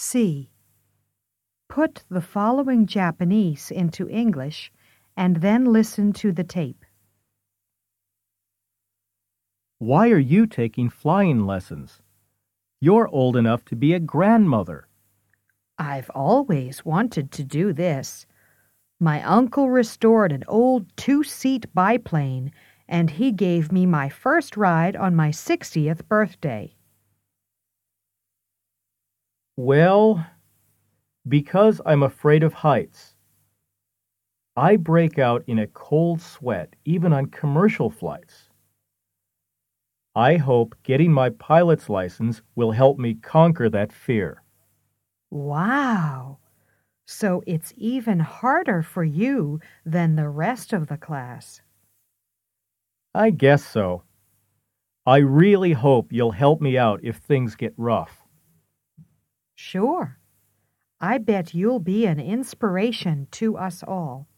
C. Put the following Japanese into English and then listen to the tape. Why are you taking flying lessons? You're old enough to be a grandmother. I've always wanted to do this. My uncle restored an old two-seat biplane, and he gave me my first ride on my 60th birthday. Well, because I'm afraid of heights. I break out in a cold sweat even on commercial flights. I hope getting my pilot's license will help me conquer that fear. Wow! So it's even harder for you than the rest of the class. I guess so. I really hope you'll help me out if things get rough. Sure. I bet you'll be an inspiration to us all.